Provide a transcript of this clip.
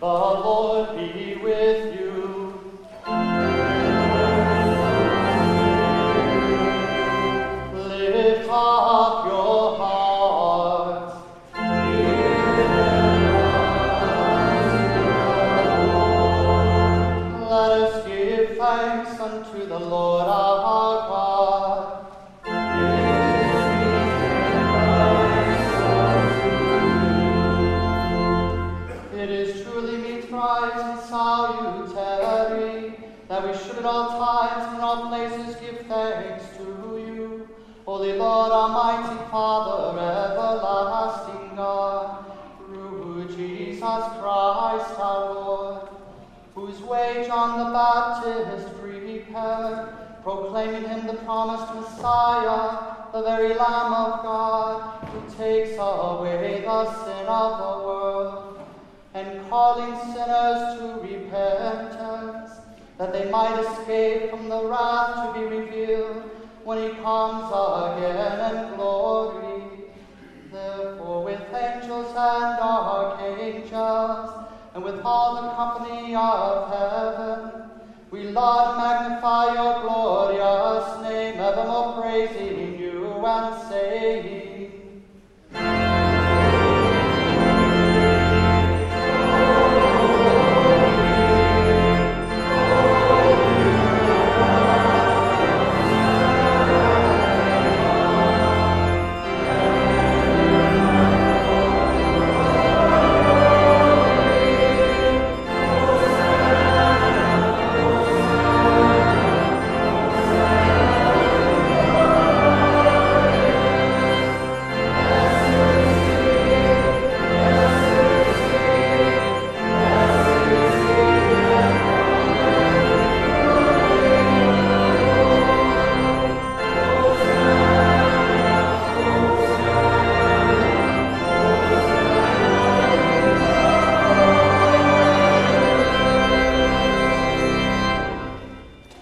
The Lord be with you. Lift up your hearts. Let us give thanks unto the Lord our God. It is truly meet, right, and salutary that we should at all times and in all places give thanks to you, Holy Lord, Almighty Father, everlasting God, through Jesus Christ our Lord, whose way John the Baptist prepared, proclaiming him the promised Messiah, the very Lamb of God, who takes away the sin of the world, and calling sinners to repentance, that they might escape from the wrath to be revealed when he comes again in glory. Therefore, with angels and archangels, and with all the company of heaven, we laud and magnify your glorious name, evermore praising you and saying,